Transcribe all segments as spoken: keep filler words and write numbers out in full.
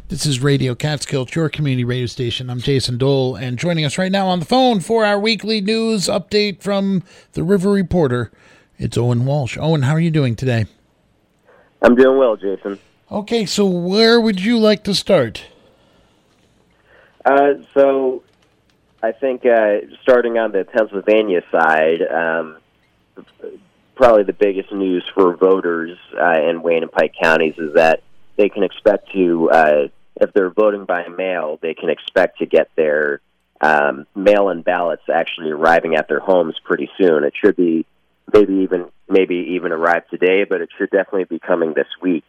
This is Radio Catskill, your community radio station. I'm Jason Dole, and joining us right now on the phone for our weekly news update from the River Reporter, it's Owen Walsh. Owen, how are you doing today? I'm doing well, Jason. Okay, so where would you like to start? Uh, so I think uh, starting on the Pennsylvania side, um, probably the biggest news for voters uh, in Wayne and Pike counties is that they can expect to, uh, if they're voting by mail, they can expect to get their um, mail-in ballots actually arriving at their homes pretty soon. It should be maybe even maybe even arrive today, but it should definitely be coming this week.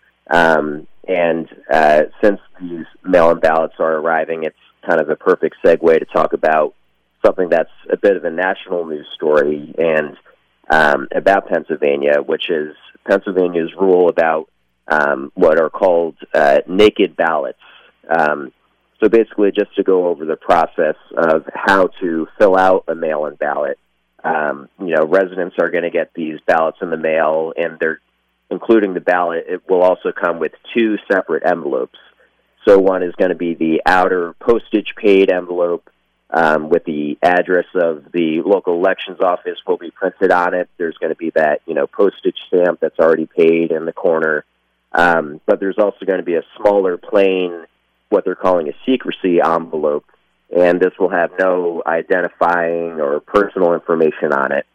Um, and uh, since these mail-in ballots are arriving, it's kind of a perfect segue to talk about something that's a bit of a national news story and um, about Pennsylvania, which is Pennsylvania's rule about um, what are called uh, naked ballots. Um, so basically, just to go over the process of how to fill out a mail-in ballot. Um, you know, residents are going to get these ballots in the mail, and they're including the ballot. It will also come with two separate envelopes. So one is going to be the outer postage-paid envelope um, with the address of the local elections office will be printed on it. There's going to be that, you know, postage stamp that's already paid in the corner. Um, but there's also going to be a smaller, plain, what they're calling a secrecy envelope, and this will have no identifying or personal information on it.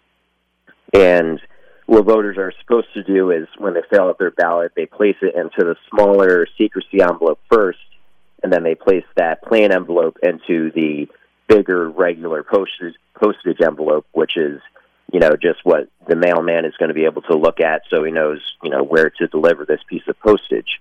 And what voters are supposed to do is when they fill out their ballot, they place it into the smaller secrecy envelope first, and then they place that plain envelope into the bigger regular postage, postage envelope, which is, you know, just what the mailman is going to be able to look at so he knows, you know, where to deliver this piece of postage.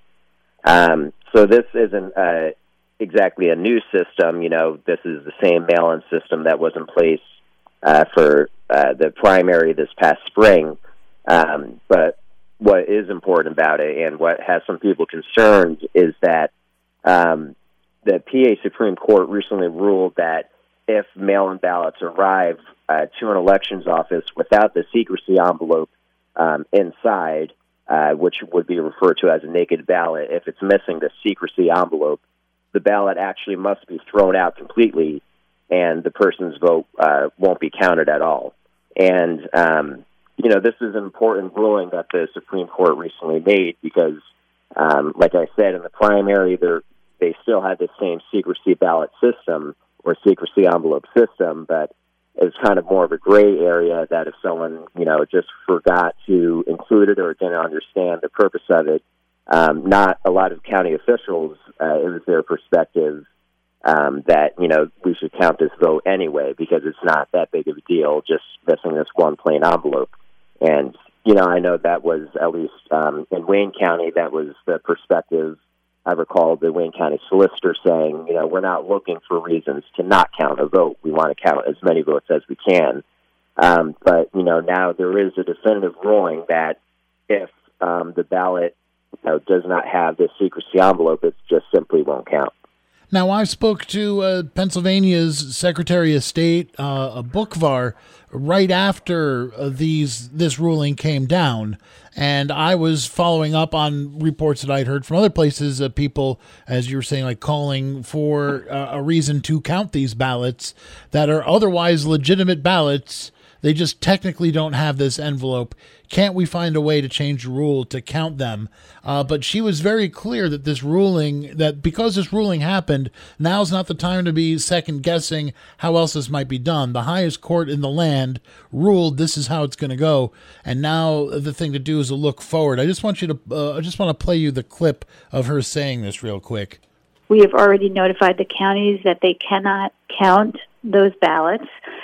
Um, so this isn't uh, exactly a new system. You know, this is the same mail-in system that was in place uh, for uh, the primary this past spring. Um, but what is important about it and what has some people concerned is that um, the P A Supreme Court recently ruled that if mail-in ballots arrive uh, to an elections office without the secrecy envelope um, inside, uh, which would be referred to as a naked ballot, if it's missing the secrecy envelope, the ballot actually must be thrown out completely, and the person's vote uh, won't be counted at all. And um, you know, this is an important ruling that the Supreme Court recently made because, um, like I said, in the primary, they still had the same secrecy ballot system or secrecy envelope system, but it's kind of more of a gray area that if someone, you know, just forgot to include it or didn't understand the purpose of it, um, not a lot of county officials, uh, it was their perspective um, that, you know, we should count this vote anyway because it's not that big of a deal, just missing this one plain envelope. And, you know, I know that was at least um, in Wayne County, that was the perspective. I recall the Wayne County solicitor saying, you know, we're not looking for reasons to not count a vote. We want to count as many votes as we can. Um, but, you know, now there is a definitive ruling that if um, the ballot, you know, does not have this secrecy envelope, it just simply won't count. Now, I spoke to uh, Pennsylvania's Secretary of State, uh, Bookvar, right after uh, these this ruling came down, and I was following up on reports that I'd heard from other places, uh, people, as you were saying, like calling for uh, a reason to count these ballots that are otherwise legitimate ballots. They just technically don't have this envelope. Can't we find a way to change the rule to count them? Uh, but she was very clear that this ruling, that because this ruling happened, now's not the time to be second guessing how else this might be done. The highest court in the land ruled this is how it's going to go. And now the thing to do is to look forward. I just want you to, uh, I just want to play you the clip of her saying this real quick. We have already notified the counties that they cannot count those ballots.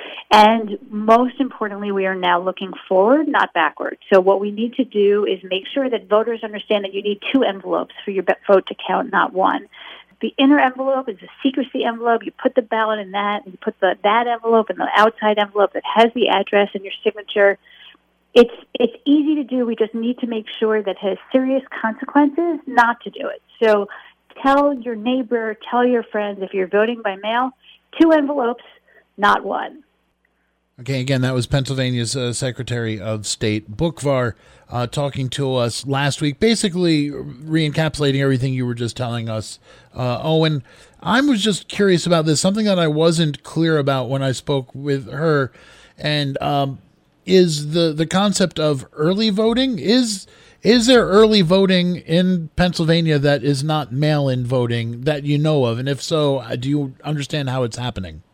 And most importantly, we are now looking forward, not backward. So what we need to do is make sure that voters understand that you need two envelopes for your vote to count, not one. The inner envelope is a secrecy envelope. You put the ballot in that, and you put the, that envelope in the outside envelope that has the address and your signature. It's it's easy to do. We just need to make sure that it has serious consequences not to do it. So tell your neighbor, tell your friends, if you're voting by mail, two envelopes, not one. Okay, again, that was Pennsylvania's uh, Secretary of State, Boockvar, uh, talking to us last week, basically re-encapsulating everything you were just telling us. Uh, Owen, I was just curious about this, something that I wasn't clear about when I spoke with her, and um, is the, the concept of early voting. Is is there early voting in Pennsylvania that is not mail-in voting that you know of? And if so, do you understand how it's happening?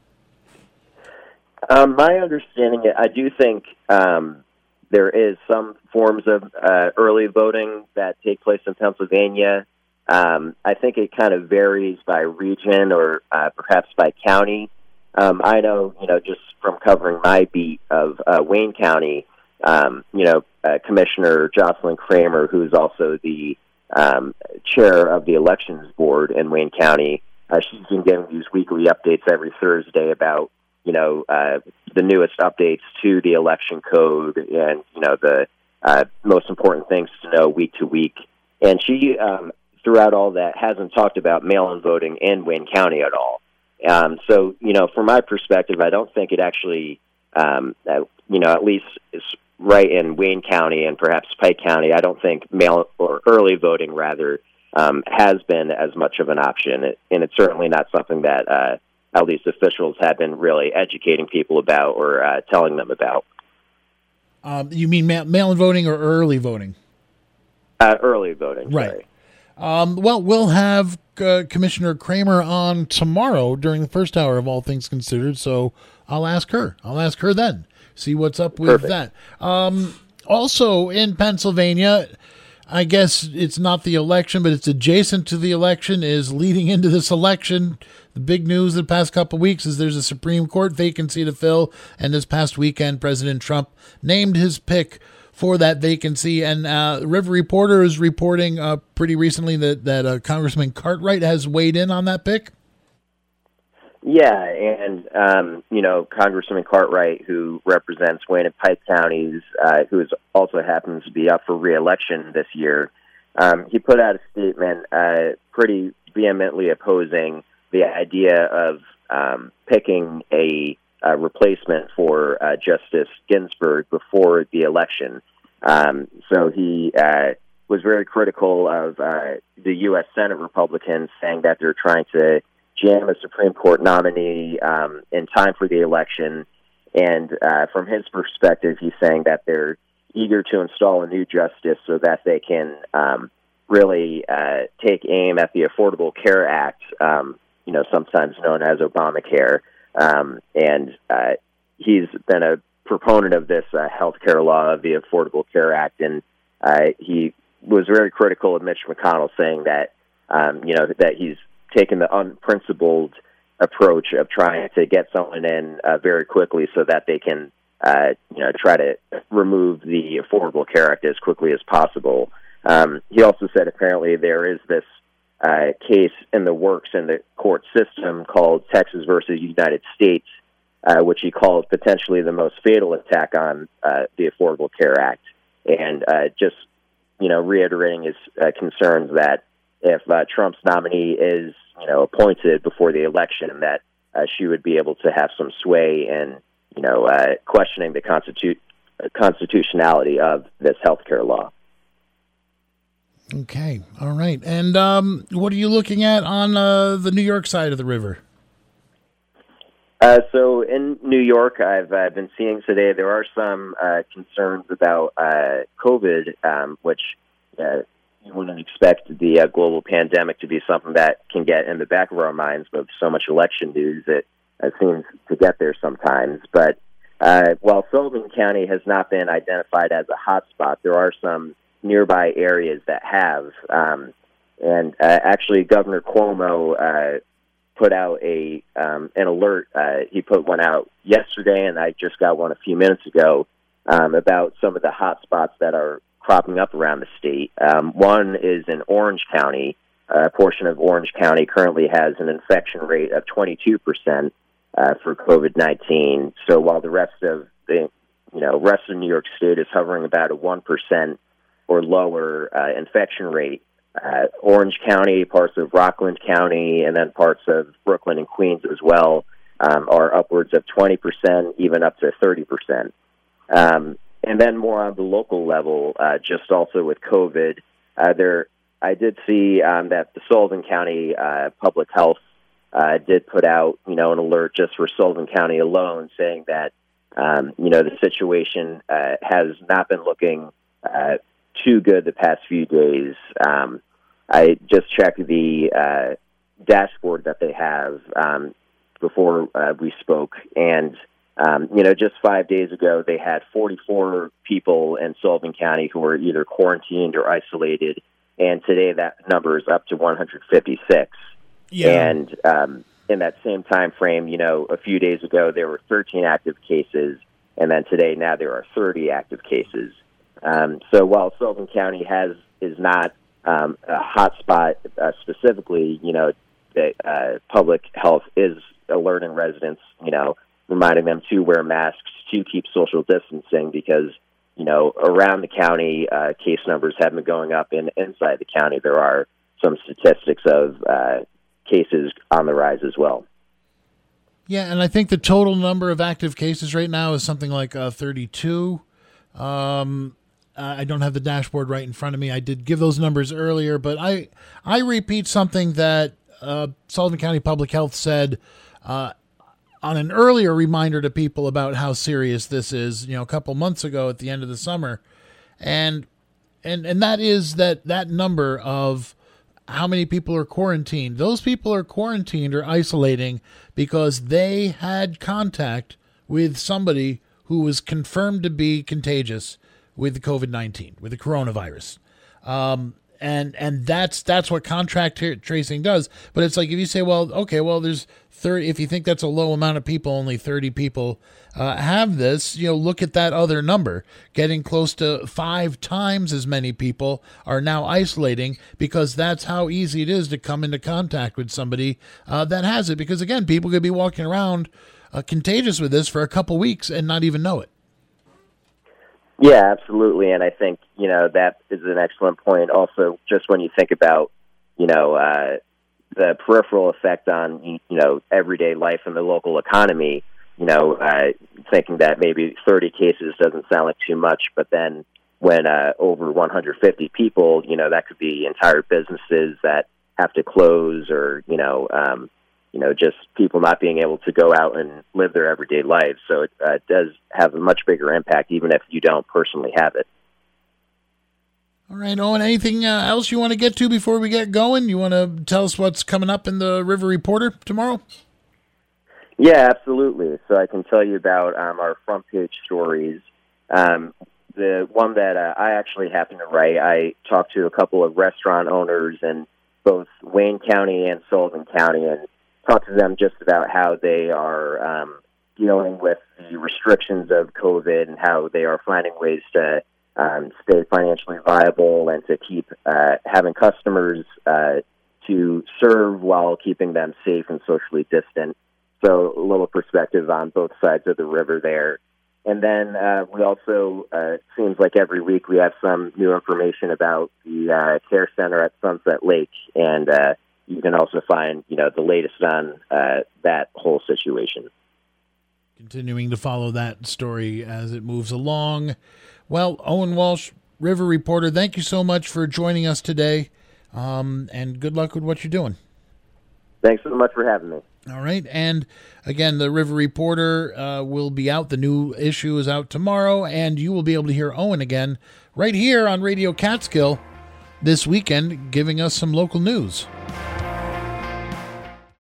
Um, my understanding, I do think um, there is some forms of uh, early voting that take place in Pennsylvania. Um, I think it kind of varies by region or uh, perhaps by county. Um, I know, you know, just from covering my beat of uh, Wayne County, um, you know, uh, Commissioner Jocelyn Kramer, who's also the um, chair of the elections board in Wayne County, uh, she's been getting these weekly updates every Thursday about you know, uh, the newest updates to the election code and, you know, the uh, most important things to know week to week. And she, um, throughout all that, hasn't talked about mail-in voting in Wayne County at all. Um, so, you know, from my perspective, I don't think it actually, um, uh, you know, at least is right in Wayne County and perhaps Pike County, I don't think mail or early voting, rather, um, has been as much of an option. It, and it's certainly not something that uh, at least officials have been really educating people about or uh, telling them about. Um, you mean ma- mail-in voting or early voting? Uh, early voting, right. Sorry. Um, well, we'll have uh, Commissioner Kramer on tomorrow during the first hour of All Things Considered, so I'll ask her. I'll ask her then, see what's up with Perfect. that. Um, also in Pennsylvania, I guess it's not the election, but it's adjacent to the election, is leading into this election. The big news the past couple of weeks is there's a Supreme Court vacancy to fill, and this past weekend, President Trump named his pick for that vacancy. And uh, River Reporter is reporting uh, pretty recently that, that uh, Congressman Cartwright has weighed in on that pick. Yeah, and, um, you know, Congressman Cartwright, who represents Wayne and Pike counties, uh, who is also happens to be up for re-election this year, um, he put out a statement uh, pretty vehemently opposing the idea of um, picking a, a replacement for uh, Justice Ginsburg before the election. Um, so he uh, was very critical of uh, the U S Senate Republicans, saying that they're trying to jam a Supreme Court nominee um, in time for the election. And uh, from his perspective, he's saying that they're eager to install a new justice so that they can um, really uh, take aim at the Affordable Care Act, um, you know, sometimes known as Obamacare. Um, and uh, he's been a proponent of this uh, health care law, of the Affordable Care Act, and uh, he was very critical of Mitch McConnell, saying that, um, you know, that he's taken the unprincipled approach of trying to get someone in uh, very quickly so that they can, uh, you know, try to remove the Affordable Care Act as quickly as possible. Um, he also said apparently there is this uh, case in the works in the court system called Texas versus United States, uh, which he called potentially the most fatal attack on uh, the Affordable Care Act. And uh, just, you know, reiterating his uh, concerns that if uh, Trump's nominee is, you know, appointed before the election, that uh, she would be able to have some sway in, you know, uh, questioning the constitu- constitutionality of this healthcare law. Okay. All right. And um, what are you looking at on uh, the New York side of the river? Uh, so in New York, I've uh, been seeing today there are some uh, concerns about uh, COVID, um, which uh, you wouldn't expect the uh, global pandemic to be something that can get in the back of our minds, but with so much election news, it uh, seems to get there sometimes. But uh, while Sullivan County has not been identified as a hotspot, there are some nearby areas that have. Um, and uh, actually, Governor Cuomo uh, put out a um, an alert. Uh, he put one out yesterday, and I just got one a few minutes ago um, about some of the hot spots that are cropping up around the state. Um, one is in Orange County. Uh, a portion of Orange County currently has an infection rate of twenty-two percent uh, for COVID nineteen. So while the rest of the you know rest of New York State is hovering about a one percent or lower uh, infection rate, Uh, Orange County, parts of Rockland County, and then parts of Brooklyn and Queens as well um, are upwards of twenty percent, even up to thirty percent. Um, and then more on the local level, uh, just also with COVID, uh, there I did see um, that the Sullivan County uh, Public Health uh, did put out, you know, an alert just for Sullivan County alone, saying that um, you know the situation uh, has not been looking uh, too good the past few days. Um, I just checked the uh, dashboard that they have um, before uh, we spoke, and um, you know, just five days ago, they had forty-four people in Sullivan County who were either quarantined or isolated, and today that number is up to one hundred fifty-six. Yeah. And um, in that same time frame, you know, a few days ago there were thirteen active cases, and then today now there are thirty active cases. Um, so while Sullivan County has is not um, a hot spot uh, specifically, you know, the uh, public health is alerting residents, you know, reminding them to wear masks, to keep social distancing, because, you know, around the county, uh, case numbers have been going up, and inside the county there are some statistics of uh, cases on the rise as well. Yeah, and I think the total number of active cases right now is something like uh, thirty-two. Um, I don't have the dashboard right in front of me. I did give those numbers earlier, but I I repeat something that uh, Sullivan County Public Health said uh, on an earlier reminder to people about how serious this is, you know, a couple months ago at the end of the summer. And and and that is that that number of how many people are quarantined. Those people are quarantined or isolating because they had contact with somebody who was confirmed to be contagious with the COVID nineteen, with the coronavirus. Um, and and that's that's what contact tracing does. But it's like if you say, well, okay, well, there's thirty. If you think that's a low amount of people, only thirty people uh, have this. You know, look at that other number. Getting close to five times as many people are now isolating, because that's how easy it is to come into contact with somebody uh, that has it. Because again, people could be walking around uh, contagious with this for a couple weeks and not even know it. Yeah, absolutely. And I think, you know, that is an excellent point. Also, just when you think about, you know, uh, the peripheral effect on, you know, everyday life and the local economy, you know, uh, thinking that maybe thirty cases doesn't sound like too much, but then when uh, over one hundred fifty people, you know, that could be entire businesses that have to close, or, you know, um, you know, just people not being able to go out and live their everyday lives. So it uh, does have a much bigger impact, even if you don't personally have it. All right, Owen, anything uh, else you want to get to before we get going? You want to tell us what's coming up in the River Reporter tomorrow? Yeah, absolutely. So I can tell you about um, our front page stories. Um, the one that uh, I actually happen to write, I talked to a couple of restaurant owners in both Wayne County and Sullivan County, and talk to them just about how they are um, dealing with the restrictions of COVID and how they are finding ways to um, stay financially viable and to keep uh, having customers uh, to serve while keeping them safe and socially distant. So a little perspective on both sides of the river there. And then uh, we also, uh, it seems like every week we have some new information about the uh, care center at Sunset Lake, and uh, you can also find, you know, the latest on uh, that whole situation. Continuing to follow that story as it moves along. Well, Owen Walsh, River Reporter, thank you so much for joining us today, um, and good luck with what you're doing. Thanks so much for having me. All right. And again, the River Reporter uh, will be out. The new issue is out tomorrow, and you will be able to hear Owen again right here on Radio Catskill this weekend, giving us some local news.